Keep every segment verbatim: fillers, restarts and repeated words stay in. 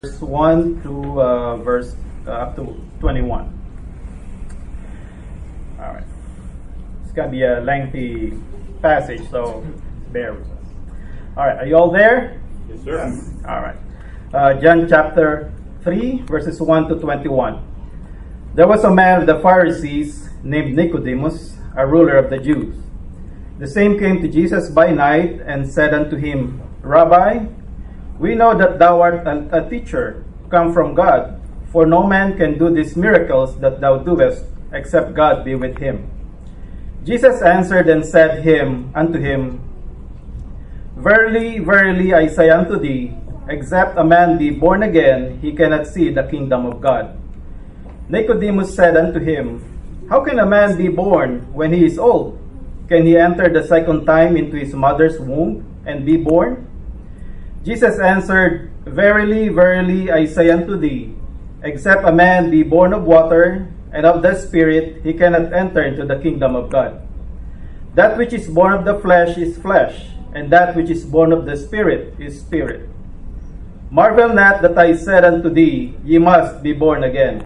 verse one to uh, verse uh, up to twenty-one. All right. It's going to be a lengthy passage, so bear with us. All right. Are you all there? Yes, sir. All right. Uh, John chapter three, verses one to twenty-one. There was a man of the Pharisees named Nicodemus, a ruler of the Jews. The same came to Jesus by night and said unto him, Rabbi, we know that thou art a, a teacher, come from God, for no man can do these miracles that thou doest, except God be with him. Jesus answered and said him unto him, Verily, verily, I say unto thee, except a man be born again, he cannot see the kingdom of God. Nicodemus said unto him, How can a man be born when he is old? Can he enter the second time into his mother's womb and be born? Jesus answered, Verily, verily, I say unto thee, except a man be born of water and of the Spirit, he cannot enter into the kingdom of God. That which is born of the flesh is flesh, and that which is born of the Spirit is spirit. Marvel not that I said unto thee, Ye must be born again.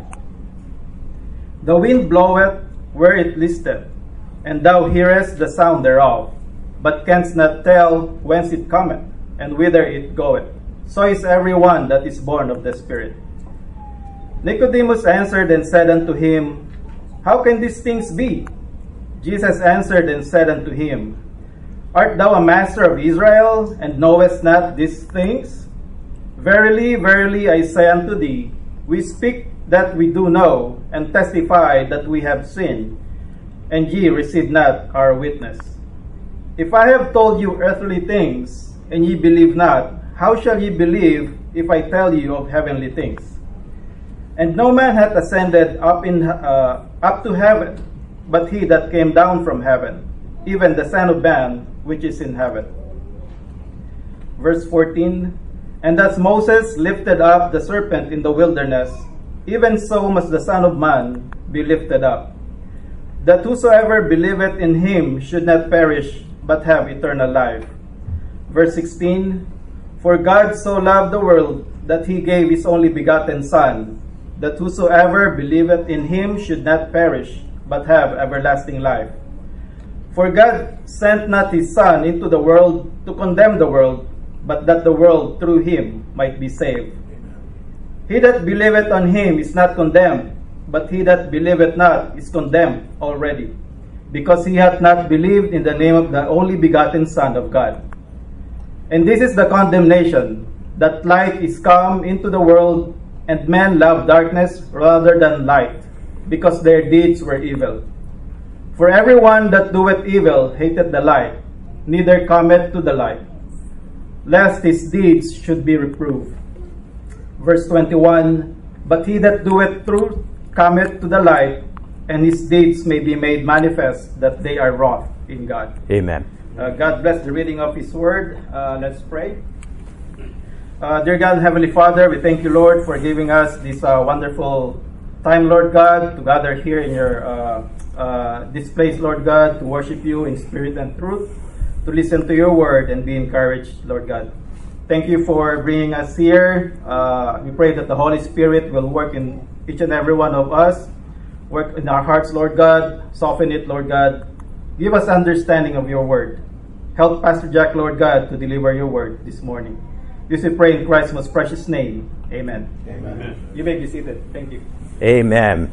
The wind bloweth where it listeth, and thou hearest the sound thereof, but canst not tell whence it cometh, and whither it goeth. So is every one that is born of the Spirit. Nicodemus answered and said unto him, How can these things be? Jesus answered and said unto him, Art thou a master of Israel, and knowest not these things? Verily, verily, I say unto thee, we speak that we do know, and testify that we have seen, and ye receive not our witness. If I have told you earthly things, and ye believe not, how shall ye believe if I tell you of heavenly things? And no man hath ascended up in uh, up to heaven, but he that came down from heaven, even the Son of Man which is in heaven. Verse fourteen, And as Moses lifted up the serpent in the wilderness, even so must the Son of Man be lifted up, that whosoever believeth in him should not perish, but have eternal life. Verse sixteen, For God so loved the world that he gave his only begotten Son, that whosoever believeth in him should not perish, but have everlasting life. For God sent not his Son into the world to condemn the world, but that the world through him might be saved. He that believeth on him is not condemned, but he that believeth not is condemned already, because he hath not believed in the name of the only begotten Son of God. And this is the condemnation, that light is come into the world, and men love darkness rather than light, because their deeds were evil. For everyone that doeth evil hateth the light, neither cometh to the light, lest his deeds should be reproved. Verse twenty-one, But he that doeth truth cometh to the light, and his deeds may be made manifest, that they are wrought in God. Amen. Uh, God bless the reading of his word. Uh, let's pray. Uh, dear God, Heavenly Father, we thank you, Lord, for giving us this uh, wonderful time, Lord God, to gather here in your uh, uh, this place, Lord God, to worship you in spirit and truth, to listen to your word and be encouraged, Lord God. Thank you for bringing us here. Uh, we pray that the Holy Spirit will work in each and every one of us, work in our hearts, Lord God, soften it, Lord God. Give us understanding of your word. Help Pastor Jack, Lord God, to deliver your word this morning. This we pray in Christ's most precious name. Amen. Amen. You may be seated. Thank you. Amen.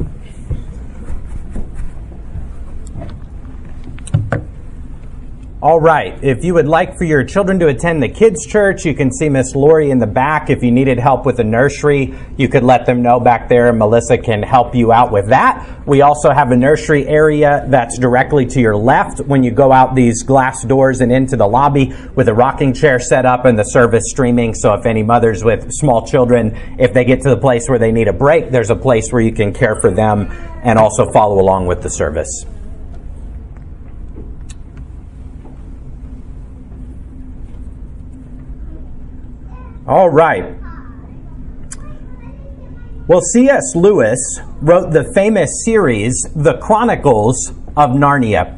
All right. If you would like for your children to attend the kids' church, you can see Miss Lori in the back. If you needed help with the nursery, you could let them know back there. Melissa can help you out with that. We also have a nursery area that's directly to your left when you go out these glass doors and into the lobby, with a rocking chair set up and the service streaming. So if any mothers with small children, if they get to the place where they need a break, there's a place where you can care for them and also follow along with the service. All right. Well, C S Lewis wrote the famous series, The Chronicles of Narnia.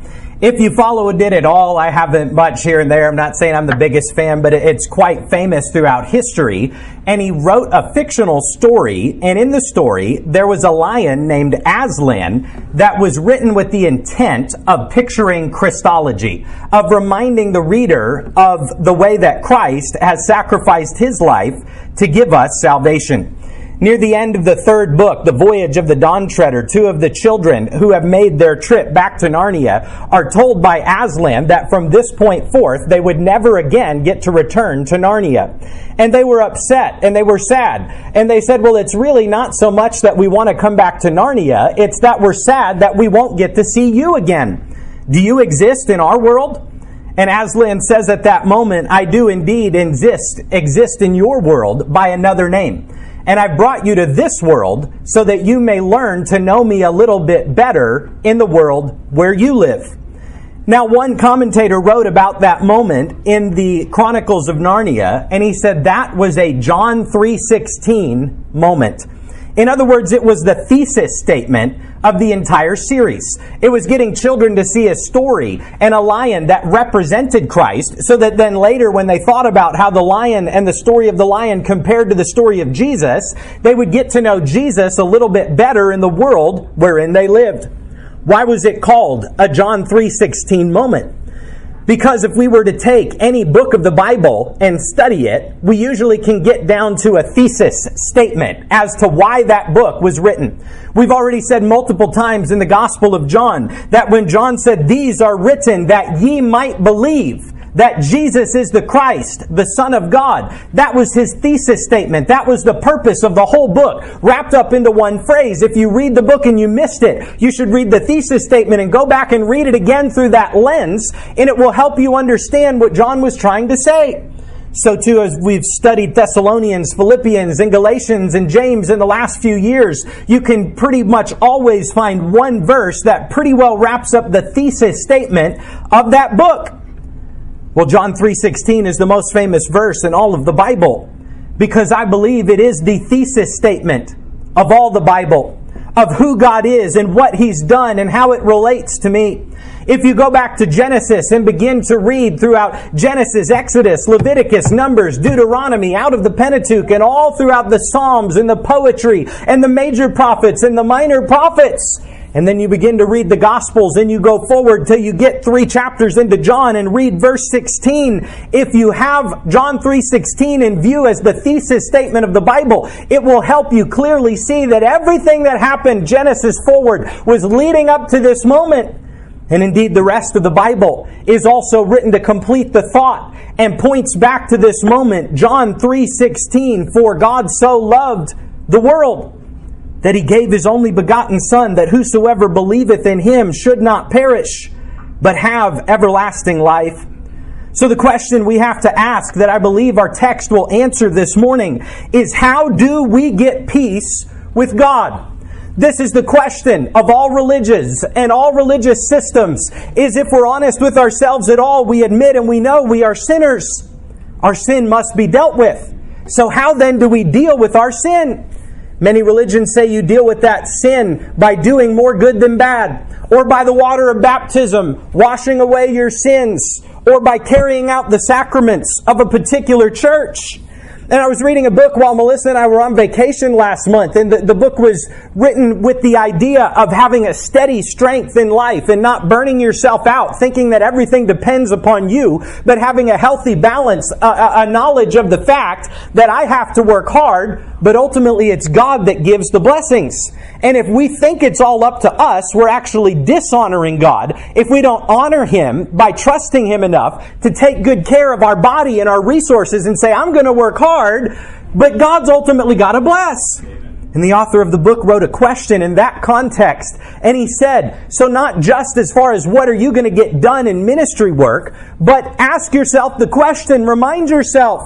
If you followed it at all, I haven't much here and there. I'm not saying I'm the biggest fan, but it's quite famous throughout history. And he wrote a fictional story, and in the story, there was a lion named Aslan that was written with the intent of picturing Christology, of reminding the reader of the way that Christ has sacrificed his life to give us salvation. Near the end of the third book, The Voyage of the Dawn Treader, two of the children who have made their trip back to Narnia are told by Aslan that from this point forth, they would never again get to return to Narnia. And they were upset and they were sad. And they said, well, it's really not so much that we want to come back to Narnia. It's that we're sad that we won't get to see you again. Do you exist in our world? And Aslan says at that moment, I do indeed exist, exist in your world by another name. And I brought you to this world so that you may learn to know me a little bit better in the world where you live. Now, one commentator wrote about that moment in the Chronicles of Narnia, and he said that was a John three sixteen moment. In other words, it was the thesis statement of the entire series. It was getting children to see a story and a lion that represented Christ, so that then later when they thought about how the lion and the story of the lion compared to the story of Jesus, they would get to know Jesus a little bit better in the world wherein they lived. Why was it called a John three sixteen moment? Because if we were to take any book of the Bible and study it, we usually can get down to a thesis statement as to why that book was written. We've already said multiple times in the Gospel of John that when John said, these are written that ye might believe that Jesus is the Christ, the Son of God. That was his thesis statement. That was the purpose of the whole book, wrapped up into one phrase. If you read the book and you missed it, you should read the thesis statement and go back and read it again through that lens, and it will help you understand what John was trying to say. So too, as we've studied Thessalonians, Philippians, and Galatians, and James in the last few years, you can pretty much always find one verse that pretty well wraps up the thesis statement of that book. Well, John three sixteen is the most famous verse in all of the Bible, because I believe it is the thesis statement of all the Bible, of who God is and what He's done and how it relates to me. If you go back to Genesis and begin to read throughout Genesis, Exodus, Leviticus, Numbers, Deuteronomy, out of the Pentateuch, and all throughout the Psalms and the poetry and the major prophets and the minor prophets, and then you begin to read the Gospels and you go forward till you get three chapters into John and read verse sixteen. If you have John three sixteen in view as the thesis statement of the Bible, it will help you clearly see that everything that happened Genesis forward was leading up to this moment. And indeed, the rest of the Bible is also written to complete the thought and points back to this moment. John three sixteen, for God so loved the world that He gave His only begotten Son, that whosoever believeth in Him should not perish, but have everlasting life. So the question we have to ask, that I believe our text will answer this morning, is how do we get peace with God? This is the question of all religions and all religious systems, is if we're honest with ourselves at all, we admit and we know we are sinners. Our sin must be dealt with. So how then do we deal with our sin? Many religions say you deal with that sin by doing more good than bad, or by the water of baptism, washing away your sins, or by carrying out the sacraments of a particular church. And I was reading a book while Melissa and I were on vacation last month, and the, the book was written with the idea of having a steady strength in life and not burning yourself out, thinking that everything depends upon you, but having a healthy balance, a, a, a knowledge of the fact that I have to work hard, but ultimately it's God that gives the blessings. And if we think it's all up to us, we're actually dishonoring God if we don't honor Him by trusting Him enough to take good care of our body and our resources and say, I'm going to work hard, but God's ultimately got to bless. And the author of the book wrote a question in that context, and he said, so not just as far as what are you going to get done in ministry work, but ask yourself the question, remind yourself,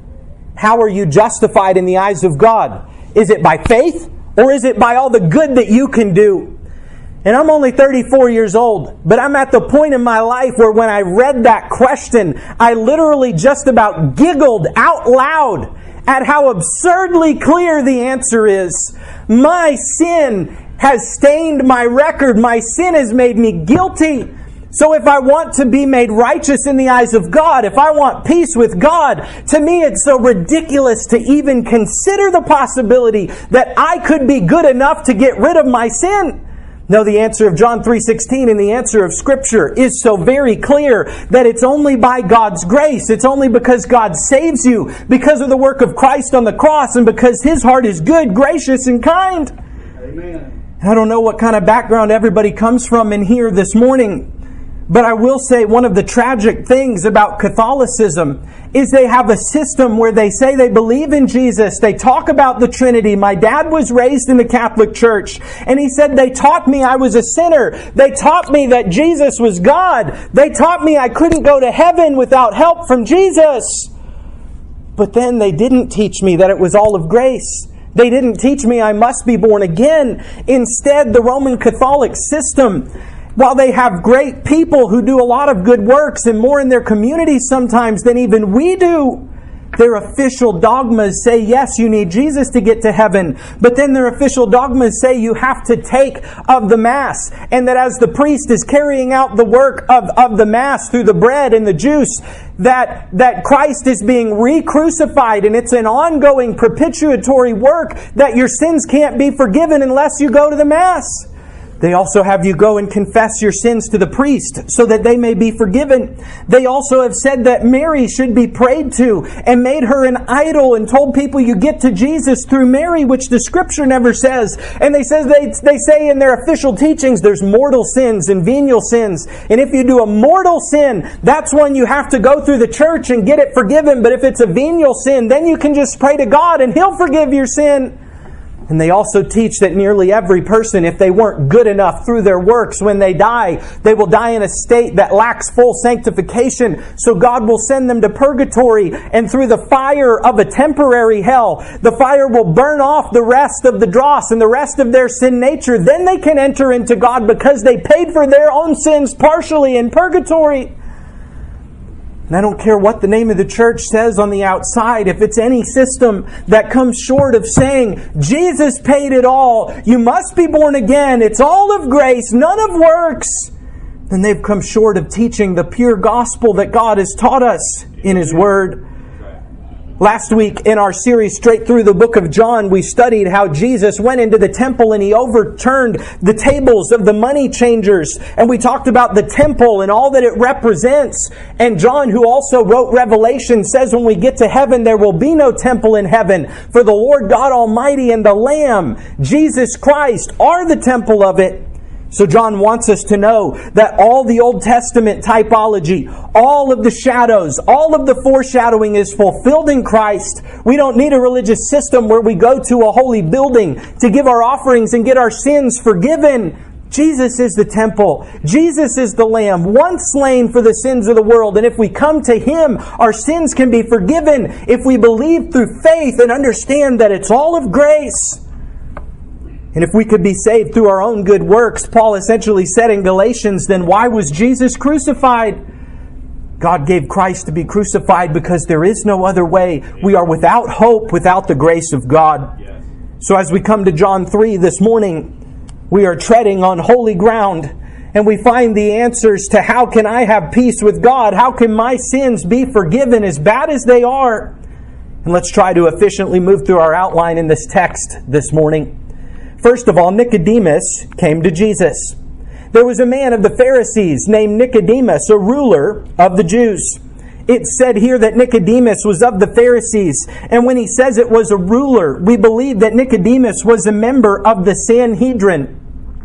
how are you justified in the eyes of God? Is it by faith, or is it by all the good that you can do? And I'm only thirty-four years old, but I'm at the point in my life where when I read that question, I literally just about giggled out loud at how absurdly clear the answer is. My sin has stained my record. My sin has made me guilty. So if I want to be made righteous in the eyes of God, if I want peace with God, to me it's so ridiculous to even consider the possibility that I could be good enough to get rid of my sin. No, the answer of John three sixteen and the answer of Scripture is so very clear that it's only by God's grace. It's only because God saves you, because of the work of Christ on the cross, and because His heart is good, gracious, and kind. Amen. I don't know what kind of background everybody comes from in here this morning, but I will say one of the tragic things about Catholicism is they have a system where they say they believe in Jesus. They talk about the Trinity. My dad was raised in the Catholic Church, and he said, they taught me I was a sinner. They taught me that Jesus was God. They taught me I couldn't go to heaven without help from Jesus. But then they didn't teach me that it was all of grace. They didn't teach me I must be born again. Instead, the Roman Catholic system, while they have great people who do a lot of good works and more in their community sometimes than even we do, their official dogmas say, yes, you need Jesus to get to heaven. But then their official dogmas say you have to take of the Mass. And that as the priest is carrying out the work of, of the Mass through the bread and the juice, that, that Christ is being re-crucified. And it's an ongoing propitiatory work that your sins can't be forgiven unless you go to the Mass. They also have you go and confess your sins to the priest so that they may be forgiven. They also have said that Mary should be prayed to and made her an idol and told people you get to Jesus through Mary, which the Scripture never says. And they says they, they say in their official teachings there's mortal sins and venial sins. And if you do a mortal sin, that's when you have to go through the church and get it forgiven. But if it's a venial sin, then you can just pray to God and He'll forgive your sin. And they also teach that nearly every person, if they weren't good enough through their works, when they die, they will die in a state that lacks full sanctification. So God will send them to purgatory, and through the fire of a temporary hell, the fire will burn off the rest of the dross and the rest of their sin nature. Then they can enter into God because they paid for their own sins partially in purgatory. And I don't care what the name of the church says on the outside, if it's any system that comes short of saying, Jesus paid it all, you must be born again, it's all of grace, none of works, then they've come short of teaching the pure gospel that God has taught us in His Word. Last week in our series straight through the book of John, we studied how Jesus went into the temple and He overturned the tables of the money changers. And we talked about the temple and all that it represents. And John, who also wrote Revelation, says when we get to heaven, there will be no temple in heaven. For the Lord God Almighty and the Lamb, Jesus Christ, are the temple of it. So John wants us to know that all the Old Testament typology, all of the shadows, all of the foreshadowing is fulfilled in Christ. We don't need a religious system where we go to a holy building to give our offerings and get our sins forgiven. Jesus is the temple. Jesus is the Lamb, once slain for the sins of the world. And if we come to Him, our sins can be forgiven if we believe through faith and understand that it's all of grace. And if we could be saved through our own good works, Paul essentially said in Galatians, then why was Jesus crucified? God gave Christ to be crucified because there is no other way. We are without hope without the grace of God. Yes. So as we come to John three this morning, we are treading on holy ground, and we find the answers to how can I have peace with God? How can my sins be forgiven as bad as they are? And let's try to efficiently move through our outline in this text this morning. First of all, Nicodemus came to Jesus. There was a man of the Pharisees named Nicodemus, a ruler of the Jews. It said here that Nicodemus was of the Pharisees. And when he says it was a ruler, we believe that Nicodemus was a member of the Sanhedrin.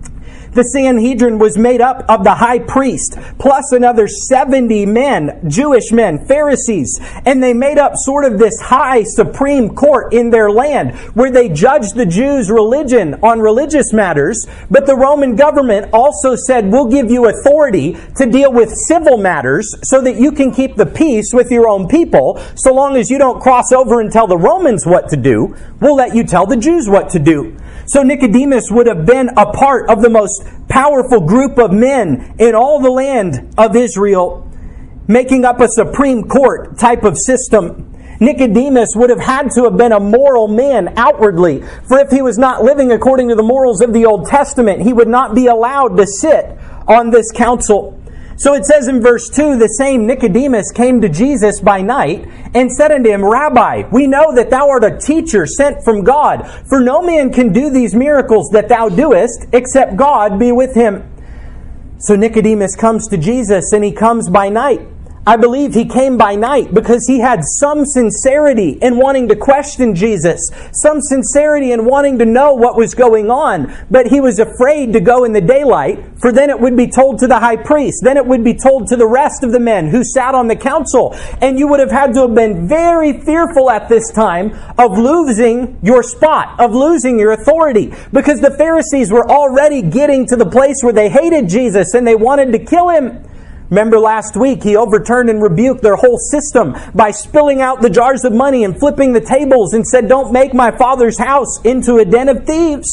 The Sanhedrin was made up of the high priest, plus another seventy men, Jewish men, Pharisees. And they made up sort of this high supreme court in their land, where they judged the Jews' religion on religious matters. But the Roman government also said, we'll give you authority to deal with civil matters so that you can keep the peace with your own people. So long as you don't cross over and tell the Romans what to do, we'll let you tell the Jews what to do. So Nicodemus would have been a part of the most powerful group of men in all the land of Israel, making up a Supreme Court type of system. Nicodemus would have had to have been a moral man outwardly, for if he was not living according to the morals of the Old Testament, he would not be allowed to sit on this council. So it says in verse two, the same Nicodemus came to Jesus by night and said unto him, Rabbi, we know that thou art a teacher sent from God, for no man can do these miracles that thou doest, except God be with him. So Nicodemus comes to Jesus, and he comes by night. I believe he came by night because he had some sincerity in wanting to question Jesus, some sincerity in wanting to know what was going on, but he was afraid to go in the daylight, for then it would be told to the high priest, then it would be told to the rest of the men who sat on the council, and you would have had to have been very fearful at this time of losing your spot, of losing your authority, because the Pharisees were already getting to the place where they hated Jesus and they wanted to kill him. Remember last week, he overturned and rebuked their whole system by spilling out the jars of money and flipping the tables and said, don't make my Father's house into a den of thieves.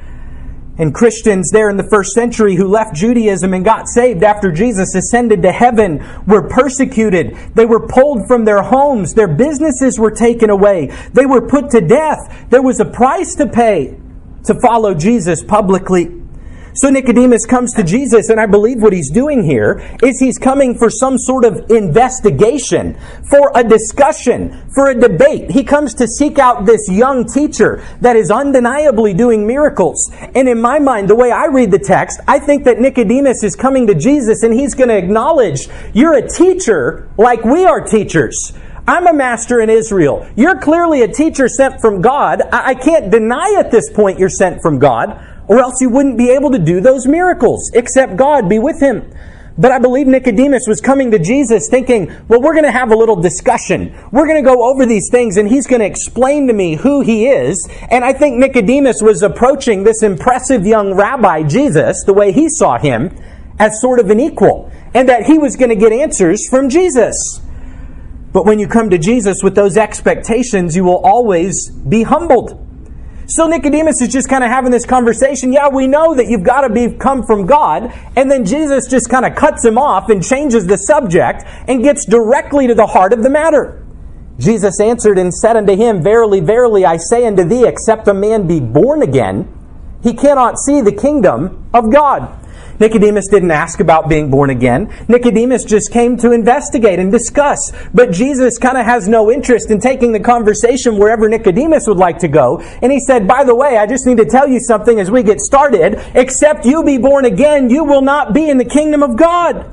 And Christians there in the first century who left Judaism and got saved after Jesus ascended to heaven were persecuted. They were pulled from their homes. Their businesses were taken away. They were put to death. There was a price to pay to follow Jesus publicly. So Nicodemus comes to Jesus, and I believe what he's doing here is he's coming for some sort of investigation, for a discussion, for a debate. He comes to seek out this young teacher that is undeniably doing miracles. And in my mind, the way I read the text, I think that Nicodemus is coming to Jesus and he's going to acknowledge, you're a teacher like we are teachers. I'm a master in Israel. You're clearly a teacher sent from God. I can't deny at this point you're sent from God, or else you wouldn't be able to do those miracles, except God be with him. But I believe Nicodemus was coming to Jesus thinking, well, we're going to have a little discussion. We're going to go over these things, and he's going to explain to me who he is. And I think Nicodemus was approaching this impressive young rabbi, Jesus, the way he saw him, as sort of an equal, and that he was going to get answers from Jesus. But when you come to Jesus with those expectations, you will always be humbled. So Nicodemus is just kind of having this conversation. Yeah, we know that you've got to be come from God. And then Jesus just kind of cuts him off and changes the subject and gets directly to the heart of the matter. Jesus answered and said unto him, Verily, verily, I say unto thee, except a man be born again, he cannot see the kingdom of God. Nicodemus didn't ask about being born again. Nicodemus just came to investigate and discuss. But Jesus kind of has no interest in taking the conversation wherever Nicodemus would like to go. And he said, by the way, I just need to tell you something as we get started. Except you be born again, you will not be in the kingdom of God.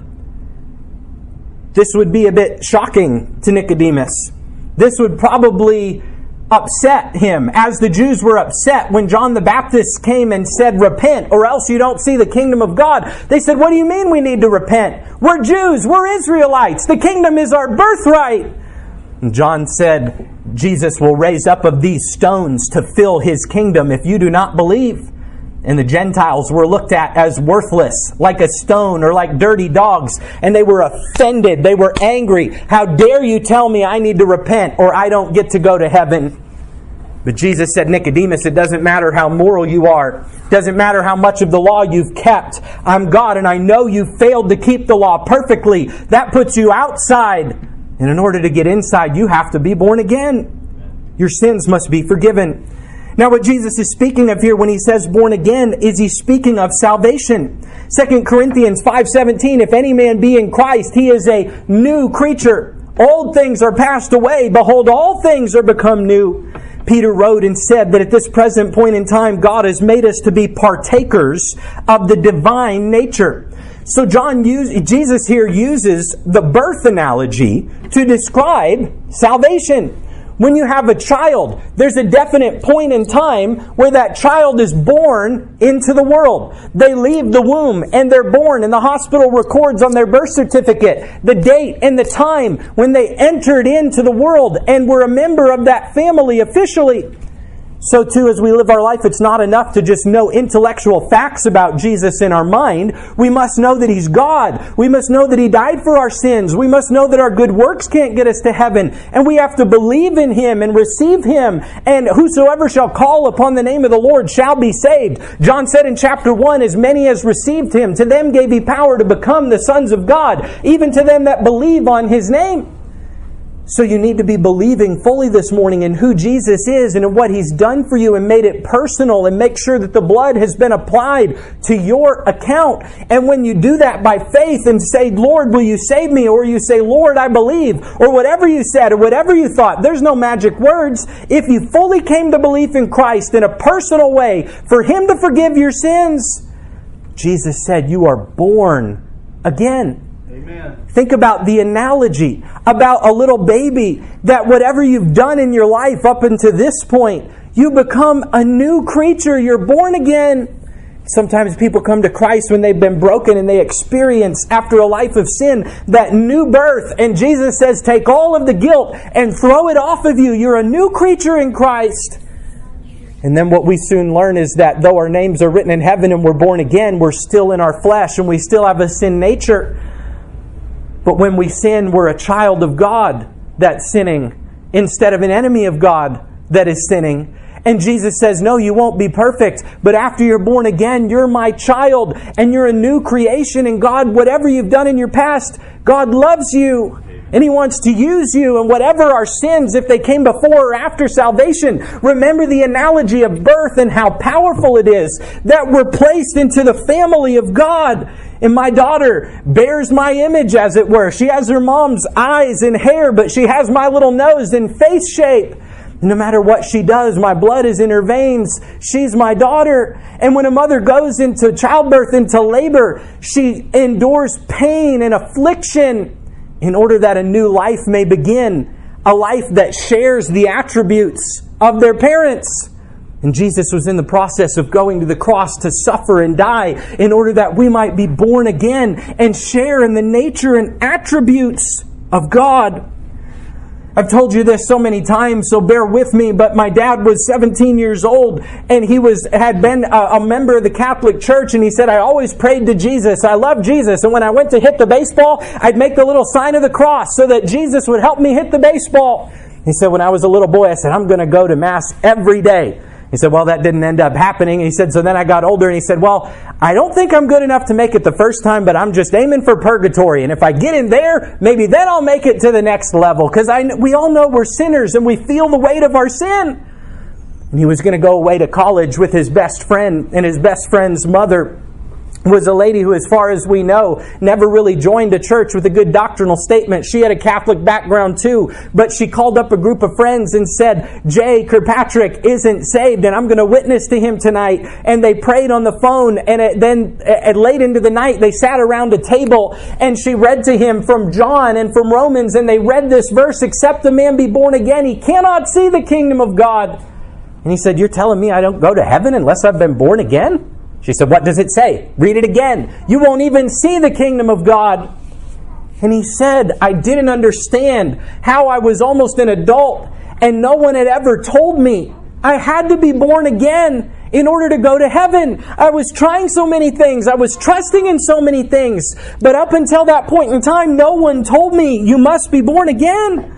This would be a bit shocking to Nicodemus. This would probably upset him, as the Jews were upset when John the Baptist came and said, repent, or else you don't see the kingdom of God. They said, what do you mean we need to repent? We're Jews, we're Israelites, the kingdom is our birthright. And John said, Jesus will raise up of these stones to fill his kingdom if you do not believe. And the Gentiles were looked at as worthless, like a stone or like dirty dogs. And they were offended. They were angry. How dare you tell me I need to repent or I don't get to go to heaven? But Jesus said, Nicodemus, it doesn't matter how moral you are. It doesn't matter how much of the law you've kept. I'm God and I know you failed to keep the law perfectly. That puts you outside. And in order to get inside, you have to be born again. Your sins must be forgiven. Now what Jesus is speaking of here when he says born again is he's speaking of salvation. Second Corinthians five seventeen, if any man be in Christ, he is a new creature. Old things are passed away. Behold, all things are become new. Peter wrote and said that at this present point in time, God has made us to be partakers of the divine nature. So John used, Jesus here uses the birth analogy to describe salvation. When you have a child, there's a definite point in time where that child is born into the world. They leave the womb and they're born, and the hospital records on their birth certificate the date and the time when they entered into the world and were a member of that family officially. So too, as we live our life, it's not enough to just know intellectual facts about Jesus in our mind. We must know that He's God. We must know that He died for our sins. We must know that our good works can't get us to heaven. And we have to believe in Him and receive Him. And whosoever shall call upon the name of the Lord shall be saved. John said in chapter one, as many as received Him, to them gave He power to become the sons of God, even to them that believe on His name. So you need to be believing fully this morning in who Jesus is and in what He's done for you and made it personal, and make sure that the blood has been applied to your account. And when you do that by faith and say, Lord, will you save me? Or you say, Lord, I believe, or whatever you said or whatever you thought, there's no magic words. If you fully came to belief in Christ in a personal way for Him to forgive your sins, Jesus said you are born again. Amen. Think about the analogy about a little baby, that whatever you've done in your life up until this point, you become a new creature. You're born again. Sometimes people come to Christ when they've been broken and they experience, after a life of sin, that new birth. And Jesus says, take all of the guilt and throw it off of you. You're a new creature in Christ. And then what we soon learn is that though our names are written in heaven and we're born again, we're still in our flesh and we still have a sin nature. But when we sin, we're a child of God that's sinning instead of an enemy of God that is sinning. And Jesus says, no, you won't be perfect. But after you're born again, you're my child and you're a new creation. And God, whatever you've done in your past, God loves you. And He wants to use you. And whatever our sins, if they came before or after salvation, remember the analogy of birth and how powerful it is that we're placed into the family of God. And my daughter bears my image, as it were. She has her mom's eyes and hair, but she has my little nose and face shape. No matter what she does, my blood is in her veins. She's my daughter. And when a mother goes into childbirth, into labor, she endures pain and affliction in order that a new life may begin. A life that shares the attributes of their parents. And Jesus was in the process of going to the cross to suffer and die in order that we might be born again and share in the nature and attributes of God. I've told you this so many times, so bear with me, but my dad was seventeen years old and he was had been a, a member of the Catholic Church, and he said, I always prayed to Jesus. I love Jesus. And when I went to hit the baseball, I'd make the little sign of the cross so that Jesus would help me hit the baseball. He said, when I was a little boy, I said, I'm going to go to Mass every day. He said, well, that didn't end up happening. He said, so then I got older and he said, well, I don't think I'm good enough to make it the first time, but I'm just aiming for purgatory. And if I get in there, maybe then I'll make it to the next level. Because I, we all know we're sinners and we feel the weight of our sin. And he was going to go away to college with his best friend, and his best friend's mother was a lady who, as far as we know, never really joined a church with a good doctrinal statement. She had a Catholic background too, but she called up a group of friends and said, Jay Kirkpatrick isn't saved and I'm going to witness to him tonight. And they prayed on the phone, and it, then at late into the night they sat around a table and she read to him from John and from Romans, and they read this verse, except a man be born again, he cannot see the kingdom of God. And he said, you're telling me I don't go to heaven unless I've been born again? She said, what does it say? Read it again. You won't even see the kingdom of God. And he said, I didn't understand how I was almost an adult and no one had ever told me I had to be born again in order to go to heaven. I was trying so many things. I was trusting in so many things. But up until that point in time, no one told me you must be born again.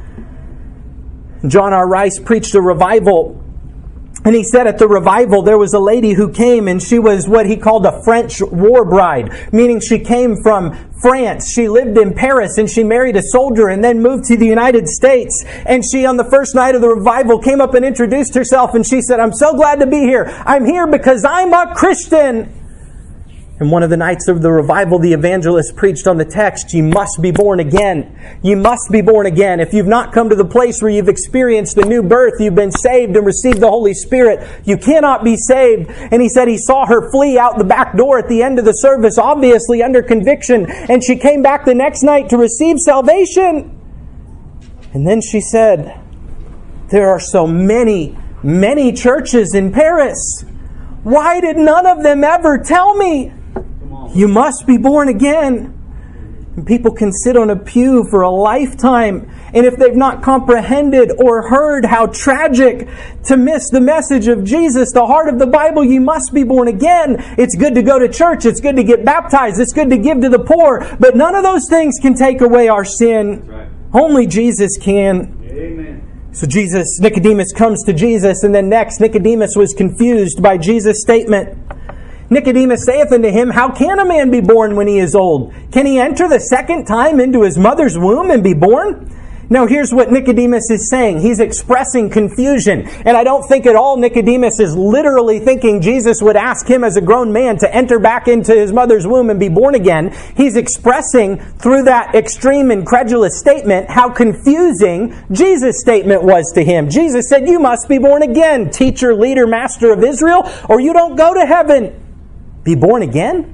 John R. Rice preached a revival. And he said at the revival there was a lady who came, and she was what he called a French war bride, meaning she came from France. She lived in Paris and she married a soldier and then moved to the United States. And she, on the first night of the revival, came up and introduced herself, and she said, I'm so glad to be here. I'm here because I'm a Christian. And one of the nights of the revival, the evangelist preached on the text, you must be born again. You must be born again. If you've not come to the place where you've experienced the new birth, you've been saved and received the Holy Spirit, you cannot be saved. And he said he saw her flee out the back door at the end of the service, obviously under conviction. And she came back the next night to receive salvation. And then she said, there are so many, many churches in Paris. Why did none of them ever tell me? You must be born again. And people can sit on a pew for a lifetime, and if they've not comprehended or heard how tragic to miss the message of Jesus, the heart of the Bible, you must be born again. It's good to go to church. It's good to get baptized. It's good to give to the poor. But none of those things can take away our sin. Right. Only Jesus can. Amen. So Jesus, Nicodemus comes to Jesus, and then next Nicodemus was confused by Jesus' statement. Nicodemus saith unto him, how can a man be born when he is old? Can he enter the second time into his mother's womb and be born? Now here's what Nicodemus is saying. He's expressing confusion. And I don't think at all Nicodemus is literally thinking Jesus would ask him as a grown man to enter back into his mother's womb and be born again. He's expressing through that extreme incredulous statement how confusing Jesus' statement was to him. Jesus said, you must be born again, teacher, leader, master of Israel, or you don't go to heaven. Be born again?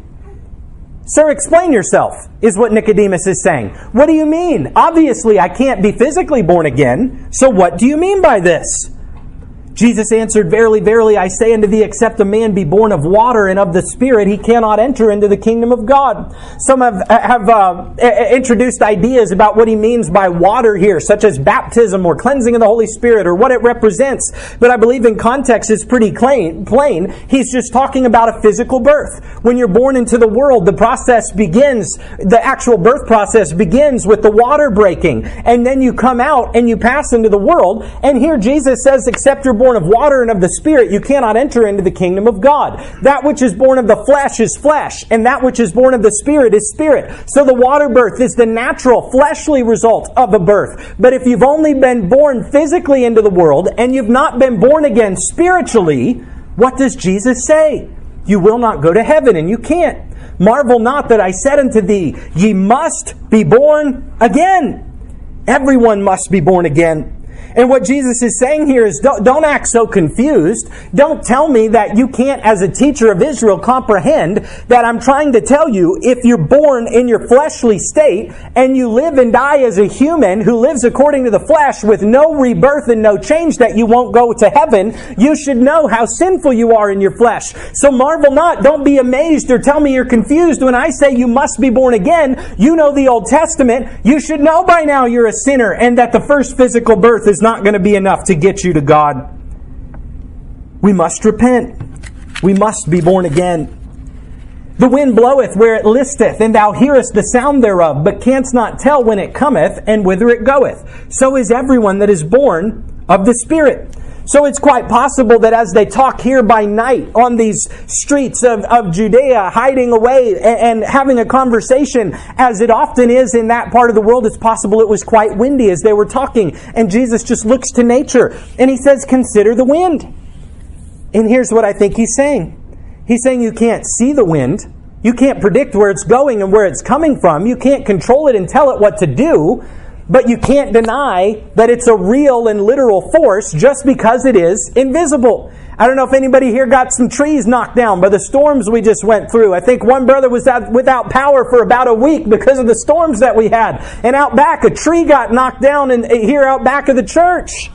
Sir, explain yourself, is what Nicodemus is saying. What do you mean? Obviously, I can't be physically born again, so what do you mean by this? Jesus answered, verily, verily, I say unto thee, except a man be born of water and of the Spirit, he cannot enter into the kingdom of God. Some have, have uh, introduced ideas about what he means by water here, such as baptism or cleansing of the Holy Spirit or what it represents. But I believe in context it's pretty plain. plain. He's just talking about a physical birth. When you're born into the world, the process begins, the actual birth process begins with the water breaking. And then you come out and you pass into the world. And here Jesus says, except you're born born of water and of the Spirit, you cannot enter into the kingdom of God. That which is born of the flesh is flesh, and that which is born of the Spirit is spirit. So the water birth is the natural, fleshly result of a birth. But if you've only been born physically into the world, and you've not been born again spiritually, what does Jesus say? You will not go to heaven, and you can't. Marvel not that I said unto thee, ye must be born again. Everyone must be born again. And what Jesus is saying here is don't, don't act so confused. Don't tell me that you can't, as a teacher of Israel, comprehend that I'm trying to tell you if you're born in your fleshly state and you live and die as a human who lives according to the flesh with no rebirth and no change, that you won't go to heaven. You should know how sinful you are in your flesh. So marvel not. Don't be amazed or tell me you're confused when I say you must be born again. You know the Old Testament. You should know by now you're a sinner and that the first physical birth is not going to be enough to get you to God. We must repent. We must be born again. The wind bloweth where it listeth, and thou hearest the sound thereof, but canst not tell when it cometh and whither it goeth. So is everyone that is born of the Spirit. So it's quite possible that as they talk here by night on these streets of, of Judea, hiding away and, and having a conversation, as it often is in that part of the world, it's possible it was quite windy as they were talking. And Jesus just looks to nature and he says, consider the wind. And here's what I think he's saying. He's saying you can't see the wind. You can't predict where it's going and where it's coming from. You can't control it and tell it what to do. But you can't deny that it's a real and literal force just because it is invisible. I don't know if anybody here got some trees knocked down by the storms we just went through. I think one brother was out without power for about a week because of the storms that we had. And out back, a tree got knocked down in, here out back of the church.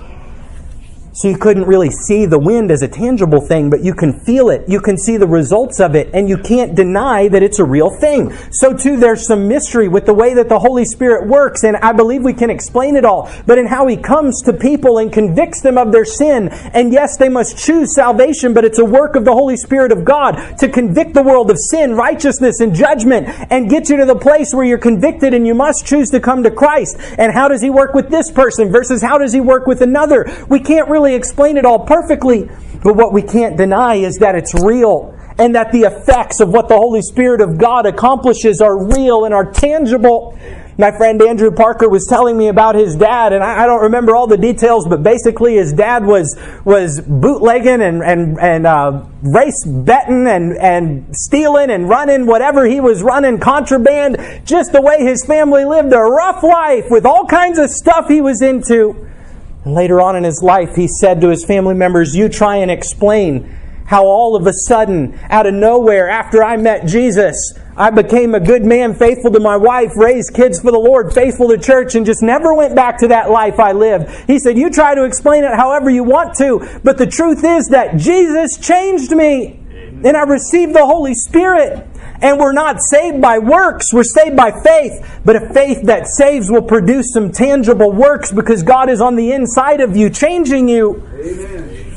So you couldn't really see the wind as a tangible thing, but you can feel it. You can see the results of it, and you can't deny that it's a real thing. So too, there's some mystery with the way that the Holy Spirit works, and I believe we can explain it all. But in how He comes to people and convicts them of their sin, and yes, they must choose salvation, but it's a work of the Holy Spirit of God to convict the world of sin, righteousness, and judgment, and get you to the place where you're convicted and you must choose to come to Christ. And how does He work with this person versus how does He work with another? We can't really explain it all perfectly, but what we can't deny is that it's real and that the effects of what the Holy Spirit of God accomplishes are real and are tangible. My friend Andrew Parker was telling me about his dad, and I, I don't remember all the details, but basically his dad was was bootlegging and and and uh, race betting and and stealing and running whatever he was running, contraband, just the way his family lived a rough life with all kinds of stuff he was into. And later on in his life, he said to his family members, you try and explain how all of a sudden, out of nowhere, after I met Jesus, I became a good man, faithful to my wife, raised kids for the Lord, faithful to church, and just never went back to that life I lived. He said, you try to explain it however you want to, but the truth is that Jesus changed me, and I received the Holy Spirit. And we're not saved by works, we're saved by faith. But a faith that saves will produce some tangible works because God is on the inside of you, changing you. Amen.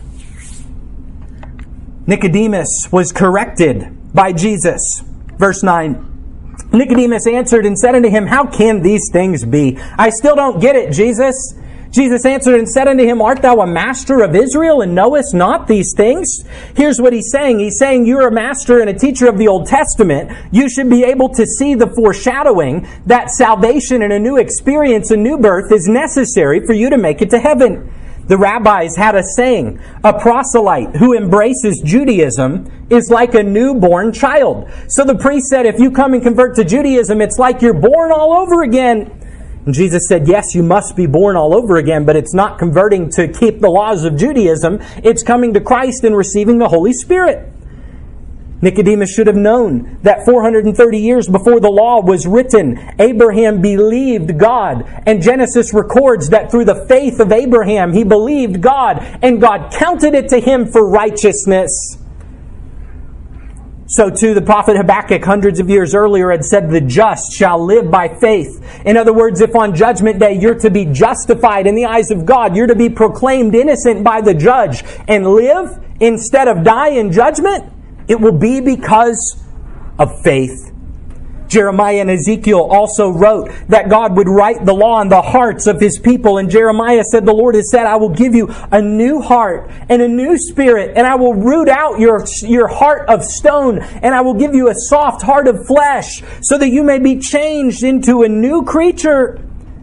Nicodemus was corrected by Jesus. Verse nine. Nicodemus answered and said unto him, how can these things be? I still don't get it, Jesus. Jesus answered and said unto him, Art thou a master of Israel, and knowest not these things? Here's what he's saying. He's saying you're a master and a teacher of the Old Testament. You should be able to see the foreshadowing that salvation and a new experience, a new birth, is necessary for you to make it to heaven. The rabbis had a saying, a proselyte who embraces Judaism is like a newborn child. So the priest said, if you come and convert to Judaism, it's like you're born all over again. And Jesus said, yes, you must be born all over again, but it's not converting to keep the laws of Judaism. It's coming to Christ and receiving the Holy Spirit. Nicodemus should have known that four hundred thirty years before the law was written, Abraham believed God. And Genesis records that through the faith of Abraham, he believed God, and God counted it to him for righteousness. So too, the prophet Habakkuk hundreds of years earlier had said, the just shall live by faith. In other words, if on Judgment Day you're to be justified in the eyes of God, you're to be proclaimed innocent by the judge and live instead of die in judgment, it will be because of faith. Jeremiah and Ezekiel also wrote that God would write the law on the hearts of His people. And Jeremiah said, the Lord has said, I will give you a new heart and a new spirit, and I will root out your, your heart of stone, and I will give you a soft heart of flesh, so that you may be changed into a new creature.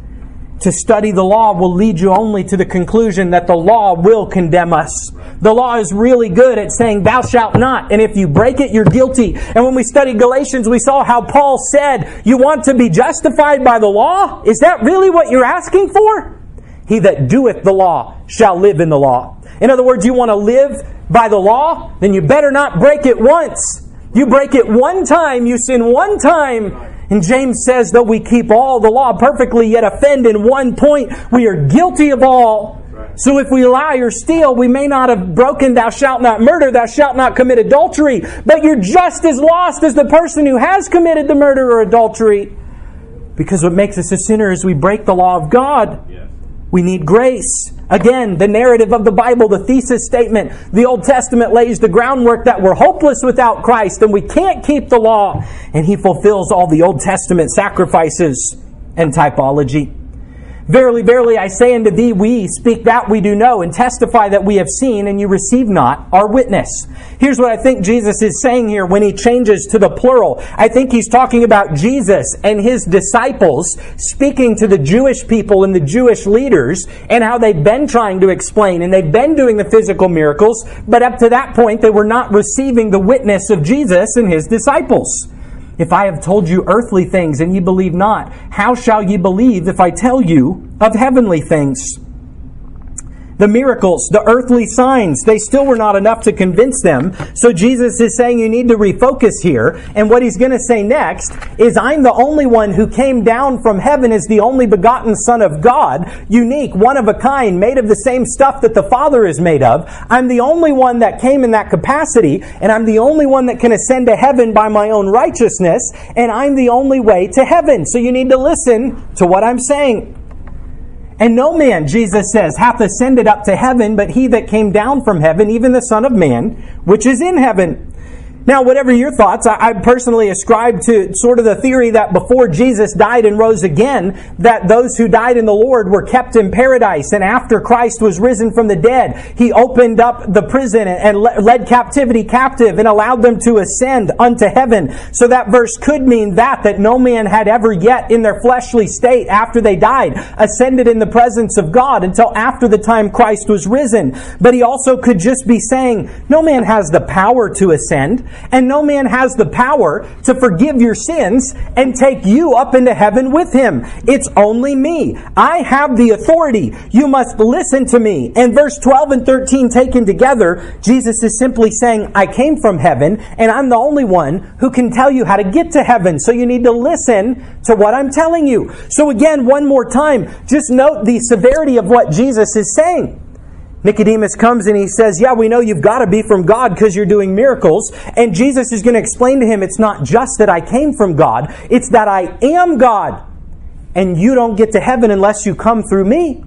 To study the law will lead you only to the conclusion that the law will condemn us. The law is really good at saying, thou shalt not. And if you break it, you're guilty. And when we studied Galatians, we saw how Paul said, you want to be justified by the law? Is that really what you're asking for? He that doeth the law shall live in the law. In other words, you want to live by the law? Then you better not break it once. You break it one time, you sin one time. And James says that we keep all the law perfectly, yet offend in one point. We are guilty of all. Right. So if we lie or steal, we may not have broken thou shalt not murder, thou shalt not commit adultery. But you're just as lost as the person who has committed the murder or adultery. Because what makes us a sinner is we break the law of God. Yes. We need grace. Again, the narrative of the Bible, the thesis statement, the Old Testament lays the groundwork that we're hopeless without Christ and we can't keep the law. And He fulfills all the Old Testament sacrifices and typology. Verily, verily, I say unto thee, we speak that we do know, and testify that we have seen, and you receive not our witness. Here's what I think Jesus is saying here when He changes to the plural. I think He's talking about Jesus and His disciples speaking to the Jewish people and the Jewish leaders, and how they've been trying to explain, and they've been doing the physical miracles, but up to that point they were not receiving the witness of Jesus and His disciples. If I have told you earthly things and ye believe not, how shall ye believe if I tell you of heavenly things? The miracles, the earthly signs, they still were not enough to convince them. So Jesus is saying you need to refocus here. And what He's going to say next is, I'm the only one who came down from heaven as the only begotten Son of God, unique, one of a kind, made of the same stuff that the Father is made of. I'm the only one that came in that capacity, and I'm the only one that can ascend to heaven by my own righteousness, and I'm the only way to heaven. So you need to listen to what I'm saying. And no man, Jesus says, hath ascended up to heaven, but he that came down from heaven, even the Son of Man, which is in heaven. Now, whatever your thoughts, I, I personally ascribe to sort of the theory that before Jesus died and rose again, that those who died in the Lord were kept in paradise. And after Christ was risen from the dead, He opened up the prison and le- led captivity captive and allowed them to ascend unto heaven. So that verse could mean that, that no man had ever yet in their fleshly state after they died ascended in the presence of God until after the time Christ was risen. But He also could just be saying, no man has the power to ascend. And no man has the power to forgive your sins and take you up into heaven with Him. It's only me. I have the authority. You must listen to me. And verse twelve and thirteen taken together, Jesus is simply saying, I came from heaven, and I'm the only one who can tell you how to get to heaven. So you need to listen to what I'm telling you. So again, one more time, just note the severity of what Jesus is saying. Nicodemus comes and he says, yeah, we know you've got to be from God because you're doing miracles. And Jesus is going to explain to him, it's not just that I came from God, it's that I am God. And you don't get to heaven unless you come through me. Right.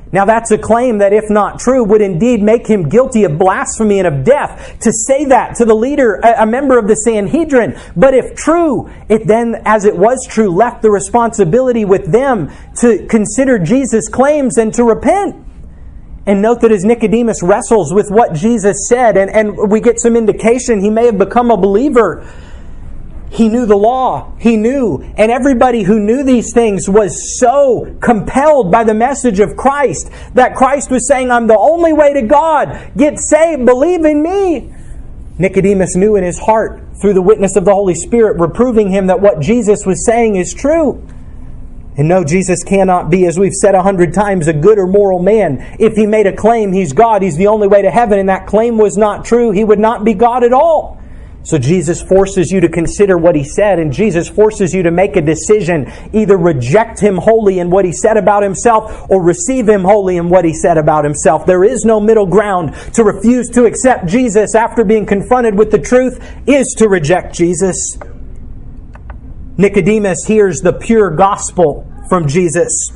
Now that's a claim that, if not true, would indeed make him guilty of blasphemy and of death, to say that to the leader, a member of the Sanhedrin. But if true, it then, as it was true, left the responsibility with them to consider Jesus' claims and to repent. And note that as Nicodemus wrestles with what Jesus said, and, and we get some indication he may have become a believer, he knew the law. He knew. And everybody who knew these things was so compelled by the message of Christ, that Christ was saying, I'm the only way to God. Get saved. Believe in me. Nicodemus knew in his heart, through the witness of the Holy Spirit, reproving him, that what Jesus was saying is true. And no, Jesus cannot be, as we've said a hundred times, a good or moral man. If he made a claim he's God, he's the only way to heaven, and that claim was not true, he would not be God at all. So Jesus forces you to consider what he said, and Jesus forces you to make a decision. Either reject him wholly in what he said about himself, or receive him wholly in what he said about himself. There is no middle ground. To refuse to accept Jesus after being confronted with the truth is to reject Jesus. Nicodemus hears the pure gospel from Jesus.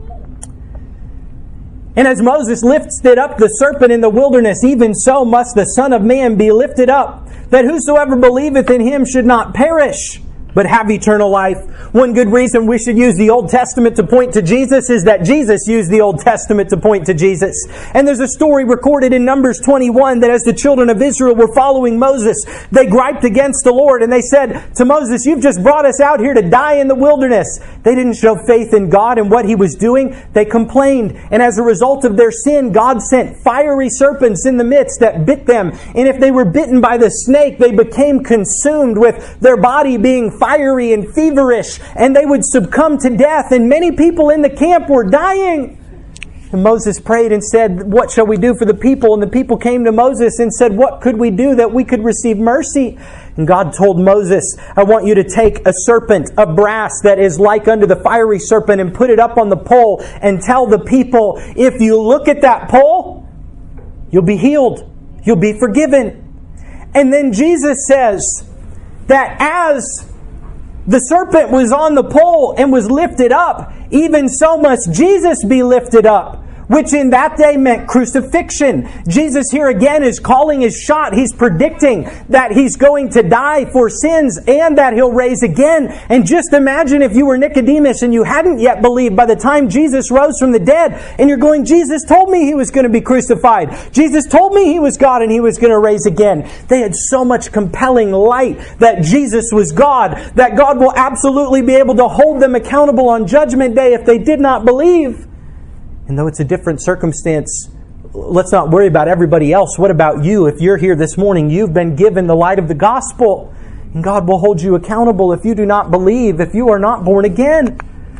And as Moses lifted up the serpent in the wilderness, even so must the Son of Man be lifted up, that whosoever believeth in him should not perish, but have eternal life. One good reason we should use the Old Testament to point to Jesus is that Jesus used the Old Testament to point to Jesus. And there's a story recorded in Numbers twenty-one that as the children of Israel were following Moses, they griped against the Lord, and they said to Moses, you've just brought us out here to die in the wilderness. They didn't show faith in God and what he was doing. They complained. And as a result of their sin, God sent fiery serpents in the midst that bit them. And if they were bitten by the snake, they became consumed, with their body being fiery and feverish, and they would succumb to death. And many people in the camp were dying. And Moses prayed and said, what shall we do for the people? And the people came to Moses and said, what could we do that we could receive mercy? And God told Moses, I want you to take a serpent of brass that is like unto the fiery serpent, and put it up on the pole, and tell the people, if you look at that pole, you'll be healed. You'll be forgiven. And then Jesus says that as the serpent was on the pole and was lifted up, even so must Jesus be lifted up, which in that day meant crucifixion. Jesus here again is calling his shot. He's predicting that he's going to die for sins and that he'll raise again. And just imagine if you were Nicodemus and you hadn't yet believed by the time Jesus rose from the dead, and you're going, Jesus told me he was going to be crucified. Jesus told me he was God and he was going to raise again. They had so much compelling light that Jesus was God, that God will absolutely be able to hold them accountable on Judgment Day if they did not believe. And though it's a different circumstance, let's not worry about everybody else. What about you? If you're here this morning, you've been given the light of the gospel, and God will hold you accountable if you do not believe, if you are not born again.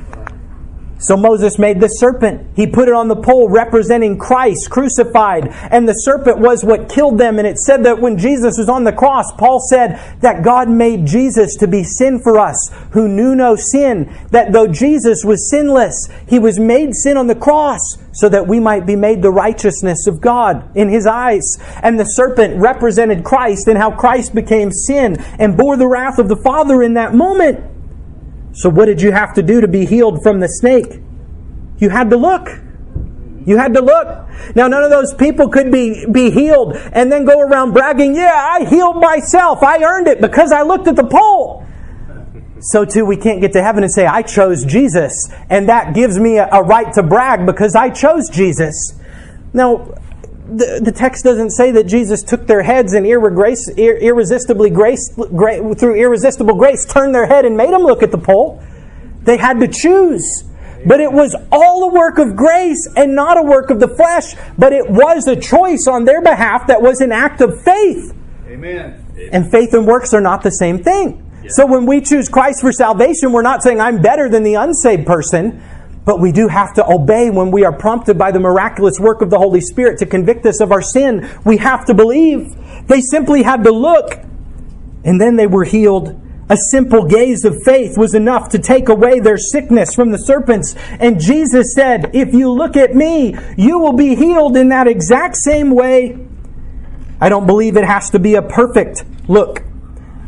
So Moses made the serpent. He put it on the pole representing Christ crucified. And the serpent was what killed them. And it said that when Jesus was on the cross, Paul said that God made Jesus to be sin for us who knew no sin. That though Jesus was sinless, he was made sin on the cross so that we might be made the righteousness of God in his eyes. And the serpent represented Christ and how Christ became sin and bore the wrath of the Father in that moment. So what did you have to do to be healed from the snake? You had to look. You had to look. Now, none of those people could be, be healed and then go around bragging, yeah, I healed myself. I earned it because I looked at the pole. So too, we can't get to heaven and say, I chose Jesus, and that gives me a, a right to brag because I chose Jesus. Now, the, the text doesn't say that Jesus took their heads and irregrace, ir, irresistibly grace, gra, through irresistible grace turned their head and made them look at the pole. They had to choose. But it was all a work of grace and not a work of the flesh. But it was a choice on their behalf that was an act of faith. Amen. And faith and works are not the same thing. Yeah. So when we choose Christ for salvation, we're not saying I'm better than the unsaved person. But we do have to obey when we are prompted by the miraculous work of the Holy Spirit to convict us of our sin. We have to believe. They simply had to look, and then they were healed. A simple gaze of faith was enough to take away their sickness from the serpents. And Jesus said, if you look at me, you will be healed in that exact same way. I don't believe it has to be a perfect look.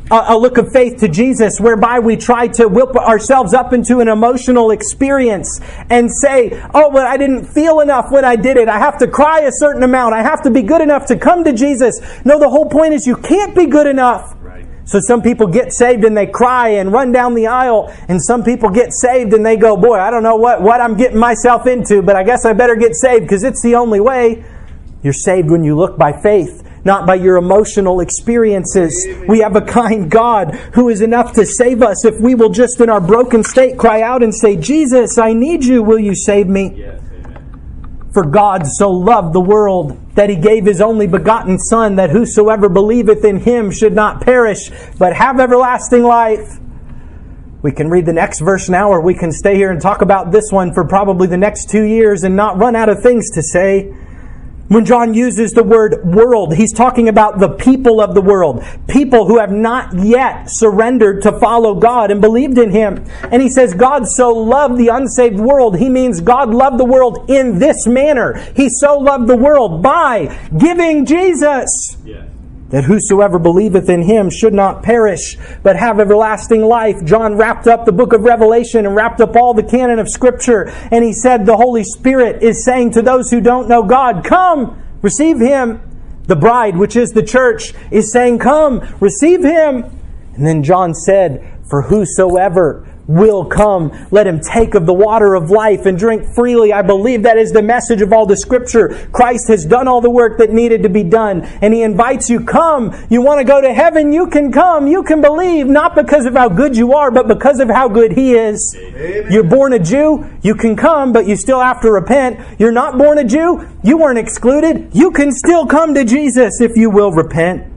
a, a look of faith to Jesus whereby we try to whip ourselves up into an emotional experience and say, oh, but I didn't feel enough when I did it. I have to cry a certain amount. I have to be good enough to come to Jesus. No, the whole point is you can't be good enough. So some people get saved and they cry and run down the aisle, and some people get saved and they go, boy, I don't know what, what I'm getting myself into, but I guess I better get saved because it's the only way. You're saved when you look by faith, not by your emotional experiences. We have a kind God who is enough to save us if we will just in our broken state cry out and say, Jesus, I need you. Will you save me? Yes. For God so loved the world that He gave His only begotten Son, that whosoever believeth in Him should not perish, but have everlasting life. We can read the next verse now, or we can stay here and talk about this one for probably the next two years and not run out of things to say. When John uses the word world, he's talking about the people of the world. People who have not yet surrendered to follow God and believed in Him. And he says God so loved the unsaved world. He means God loved the world in this manner. He so loved the world by giving Jesus. Yes. That whosoever believeth in Him should not perish, but have everlasting life. John wrapped up the book of Revelation and wrapped up all the canon of Scripture. And he said the Holy Spirit is saying to those who don't know God, come, receive Him. The bride, which is the church, is saying, come, receive Him. And then John said, for whosoever will come, let him take of the water of life and drink freely. I believe that is the message of all the Scripture. Christ has done all the work that needed to be done, and He invites you, come. You want to go to heaven? You can come. You can believe, not because of how good you are, but because of how good He is. Amen. You're born a Jew, you can come, but you still have to repent. You're not born a Jew, you weren't excluded. You can still come to Jesus if you will repent.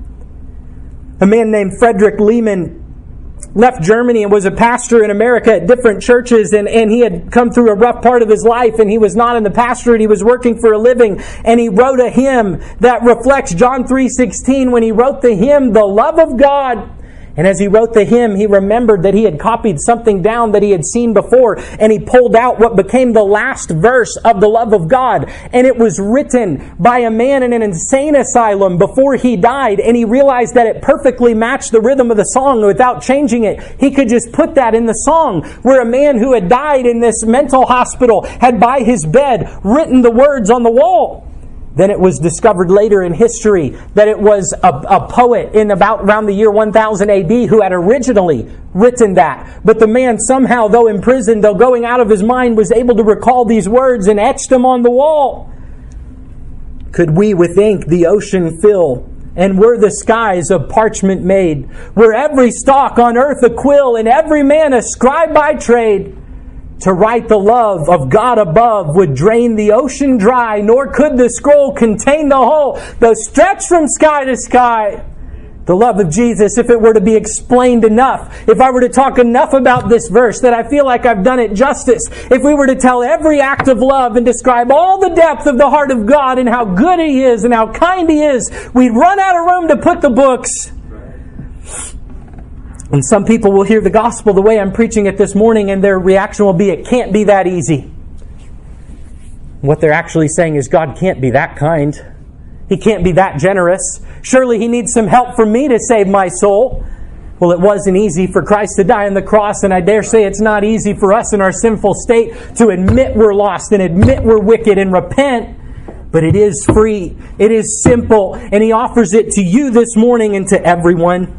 A man named Frederick Lehman left Germany and was a pastor in America at different churches, and, and he had come through a rough part of his life, and he was not in the pastorate. He was working for a living, and he wrote a hymn that reflects John three sixteen when he wrote the hymn, The Love of God. And as he wrote the hymn, he remembered that he had copied something down that he had seen before, and he pulled out what became the last verse of the love of God. And it was written by a man in an insane asylum before he died, and he realized that it perfectly matched the rhythm of the song without changing it. He could just put that in the song, where a man who had died in this mental hospital had by his bed written the words on the wall. Then it was discovered later in history that it was a, a poet in about around the year one thousand A D who had originally written that. But the man somehow, though imprisoned, though going out of his mind, was able to recall these words and etch them on the wall. Could we with ink the ocean fill, and were the skies of parchment made? Were every stalk on earth a quill, and every man a scribe by trade? To write the love of God above would drain the ocean dry, nor could the scroll contain the whole, though stretched from sky to sky. The love of Jesus, if it were to be explained enough, if I were to talk enough about this verse that I feel like I've done it justice, if we were to tell every act of love and describe all the depth of the heart of God and how good He is and how kind He is, we'd run out of room to put the books. And some people will hear the gospel the way I'm preaching it this morning, and their reaction will be, it can't be that easy. What they're actually saying is, God can't be that kind. He can't be that generous. Surely He needs some help from me to save my soul. Well, it wasn't easy for Christ to die on the cross, and I dare say it's not easy for us in our sinful state to admit we're lost and admit we're wicked and repent. But it is free. It is simple, and He offers it to you this morning and to everyone.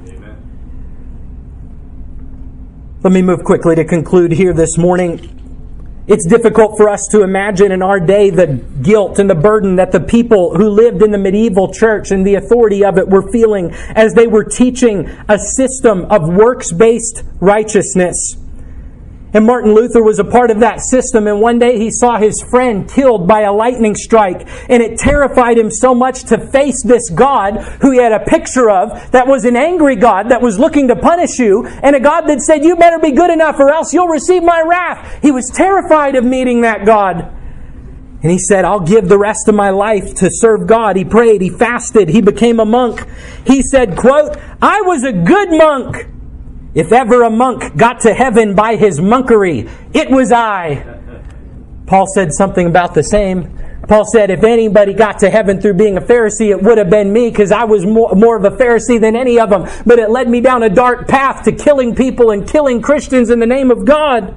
Let me move quickly to conclude here this morning. It's difficult for us to imagine in our day the guilt and the burden that the people who lived in the medieval church and the authority of it were feeling as they were teaching a system of works-based righteousness. And Martin Luther was a part of that system, and one day he saw his friend killed by a lightning strike, and it terrified him so much to face this God who he had a picture of that was an angry God that was looking to punish you, and a God that said, you better be good enough or else you'll receive my wrath. He was terrified of meeting that God. And he said, I'll give the rest of my life to serve God. He prayed, he fasted, he became a monk. He said, quote, I was a good monk. If ever a monk got to heaven by his monkery, it was I. Paul said something about the same. Paul said, if anybody got to heaven through being a Pharisee, it would have been me, because I was more, more of a Pharisee than any of them. But it led me down a dark path to killing people and killing Christians in the name of God.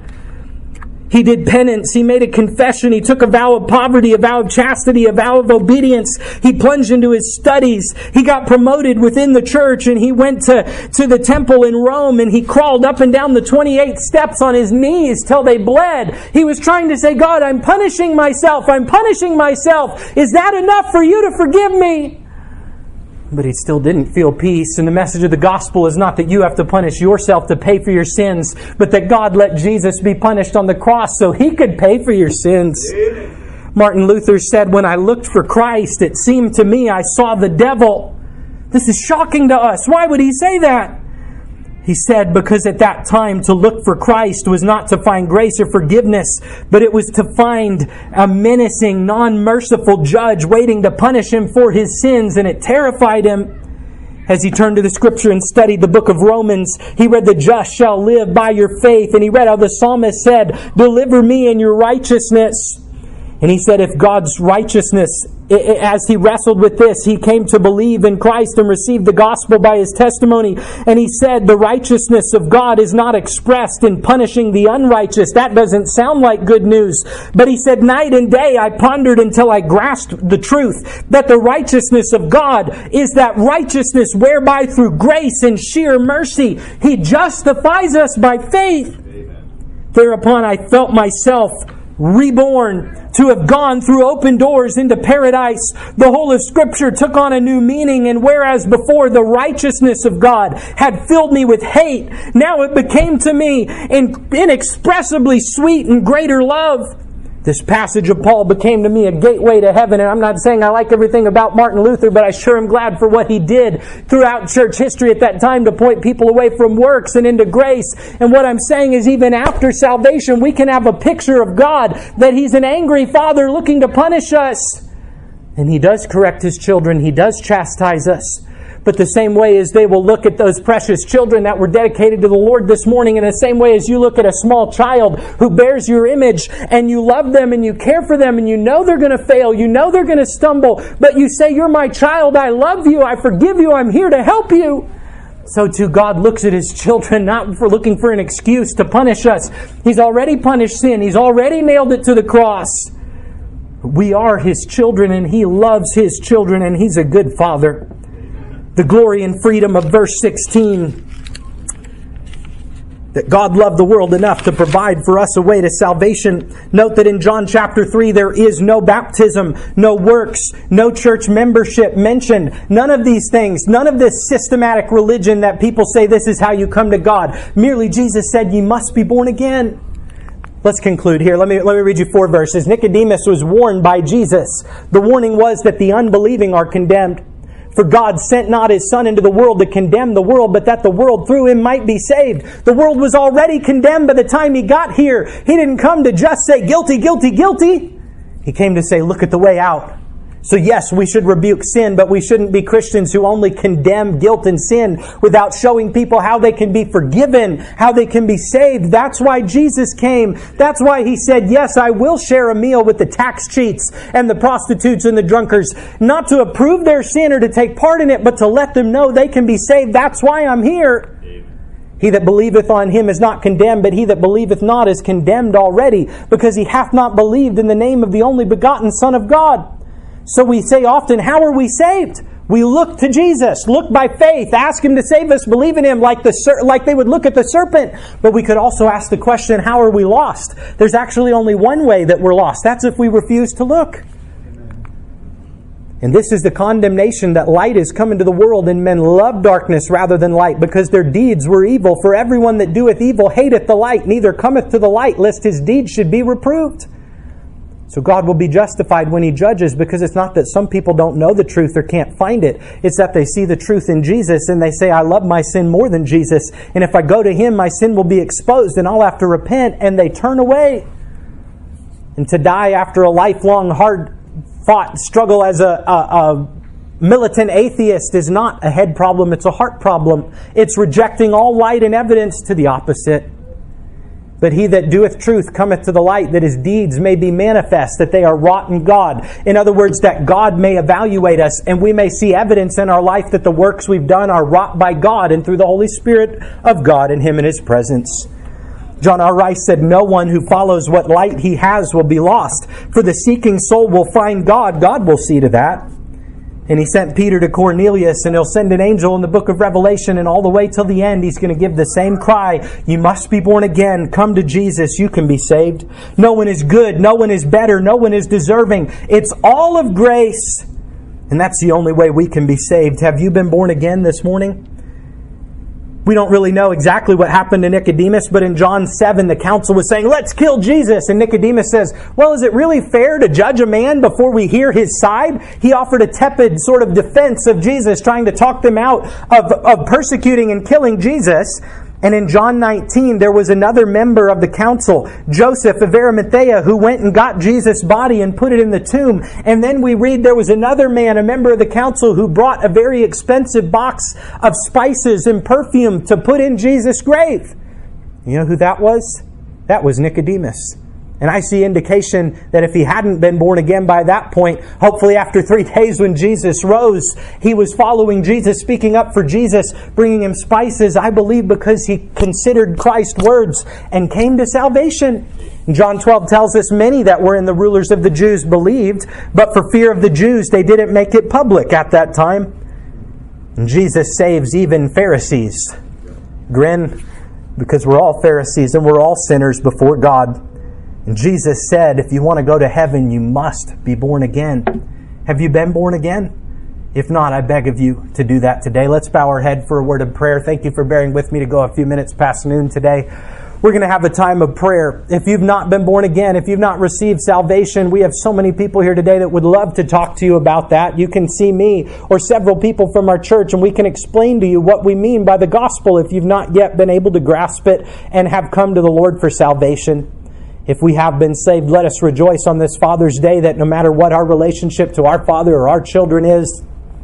He did penance. He made a confession. He took a vow of poverty, a vow of chastity, a vow of obedience. He plunged into his studies. He got promoted within the church, and he went to, to the temple in Rome, and he crawled up and down the twenty-eight steps on his knees till they bled. He was trying to say, God, I'm punishing myself. I'm punishing myself. Is that enough for you to forgive me? But he still didn't feel peace. And the message of the gospel is not that you have to punish yourself to pay for your sins, but that God let Jesus be punished on the cross so he could pay for your sins. Amen. Martin Luther said, when I looked for Christ, it seemed to me I saw the devil. This is shocking to us. Why would he say that? He said, because at that time to look for Christ was not to find grace or forgiveness, but it was to find a menacing, non-merciful judge waiting to punish him for his sins, and it terrified him. As he turned to the scripture and studied the book of Romans, he read, the just shall live by your faith, and he read how the psalmist said, deliver me in your righteousness. And he said, if God's righteousness, as he wrestled with this, he came to believe in Christ and received the gospel by his testimony. And he said, the righteousness of God is not expressed in punishing the unrighteous. That doesn't sound like good news. But he said, night and day I pondered until I grasped the truth, that the righteousness of God is that righteousness whereby through grace and sheer mercy he justifies us by faith. Amen. Thereupon I felt myself reborn, to have gone through open doors into paradise. The whole of Scripture took on a new meaning, and whereas before the righteousness of God had filled me with hate, now it became to me inexpressibly sweet and greater love. This passage of Paul became to me a gateway to heaven, and I'm not saying I like everything about Martin Luther, but I sure am glad for what he did throughout church history at that time to point people away from works and into grace. And what I'm saying is, even after salvation, we can have a picture of God, that He's an angry Father looking to punish us. And He does correct His children. He does chastise us. But the same way as they will look at those precious children that were dedicated to the Lord this morning, in the same way as you look at a small child who bears your image and you love them and you care for them and you know they're going to fail, you know they're going to stumble, but you say, you're my child, I love you, I forgive you, I'm here to help you. So too God looks at His children, not for looking for an excuse to punish us. He's already punished sin. He's already nailed it to the cross. We are His children, and He loves His children, and He's a good Father. The glory and freedom of verse sixteen. That God loved the world enough to provide for us a way to salvation. Note that in John chapter three, there is no baptism, no works, no church membership mentioned. None of these things, none of this systematic religion that people say this is how you come to God. Merely Jesus said you must be born again. Let's conclude here. Let me, let me read you four verses. Nicodemus was warned by Jesus. The warning was that the unbelieving are condemned. For God sent not His Son into the world to condemn the world, but that the world through Him might be saved. The world was already condemned by the time He got here. He didn't come to just say, guilty, guilty, guilty. He came to say, look at the way out. So yes, we should rebuke sin, but we shouldn't be Christians who only condemn guilt and sin without showing people how they can be forgiven, how they can be saved. That's why Jesus came. That's why He said, yes, I will share a meal with the tax cheats and the prostitutes and the drunkards, not to approve their sin or to take part in it, but to let them know they can be saved. That's why I'm here. He that believeth on Him is not condemned, but he that believeth not is condemned already, because he hath not believed in the name of the only begotten Son of God. So we say often, how are we saved? We look to Jesus, look by faith, ask Him to save us, believe in Him like the ser- like they would look at the serpent. But we could also ask the question, how are we lost? There's actually only one way that we're lost. That's if we refuse to look. And this is the condemnation, that light is come into the world, and men love darkness rather than light, because their deeds were evil. For everyone that doeth evil hateth the light, neither cometh to the light, lest his deeds should be reproved. So God will be justified when He judges, because it's not that some people don't know the truth or can't find it. It's that they see the truth in Jesus and they say, I love my sin more than Jesus. And if I go to Him, my sin will be exposed and I'll have to repent. And they turn away. And to die after a lifelong hard-fought struggle as a, a, a militant atheist is not a head problem. It's a heart problem. It's rejecting all light and evidence to the opposite. But he that doeth truth cometh to the light, that his deeds may be manifest, that they are wrought in God. In other words, that God may evaluate us, and we may see evidence in our life that the works we've done are wrought by God and through the Holy Spirit of God in Him in His presence. John R. Rice said, no one who follows what light he has will be lost, for the seeking soul will find God. God will see to that. And He sent Peter to Cornelius, and He'll send an angel in the book of Revelation, and all the way till the end, He's going to give the same cry. You must be born again. Come to Jesus. You can be saved. No one is good. No one is better. No one is deserving. It's all of grace. And that's the only way we can be saved. Have you been born again this morning? We don't really know exactly what happened to Nicodemus, but in John seven, the council was saying, let's kill Jesus. And Nicodemus says, well, is it really fair to judge a man before we hear his side? He offered a tepid sort of defense of Jesus, trying to talk them out of, of persecuting and killing Jesus. And in John nineteen, there was another member of the council, Joseph of Arimathea, who went and got Jesus' body and put it in the tomb. And then we read there was another man, a member of the council, who brought a very expensive box of spices and perfume to put in Jesus' grave. You know who that was? That was Nicodemus. And I see indication that if he hadn't been born again by that point, hopefully after three days when Jesus rose, he was following Jesus, speaking up for Jesus, bringing him spices, I believe because he considered Christ's words and came to salvation. John twelve tells us many that were in the rulers of the Jews believed, but for fear of the Jews, they didn't make it public at that time. And Jesus saves even Pharisees. Grin, because we're all Pharisees and we're all sinners before God. And Jesus said, if you want to go to heaven, you must be born again. Have you been born again? If not, I beg of you to do that today. Let's bow our head for a word of prayer. Thank you for bearing with me to go a few minutes past noon today. We're going to have a time of prayer. If you've not been born again, if you've not received salvation, we have so many people here today that would love to talk to you about that. You can see me or several people from our church, and we can explain to you what we mean by the gospel if you've not yet been able to grasp it and have come to the Lord for salvation. If we have been saved, let us rejoice on this Father's Day that no matter what our relationship to our Father or our children is,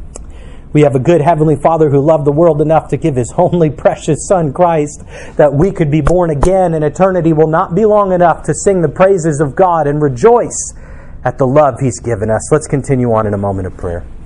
we have a good Heavenly Father who loved the world enough to give His only precious Son, Christ, that we could be born again, and eternity will not be long enough to sing the praises of God and rejoice at the love He's given us. Let's continue on in a moment of prayer.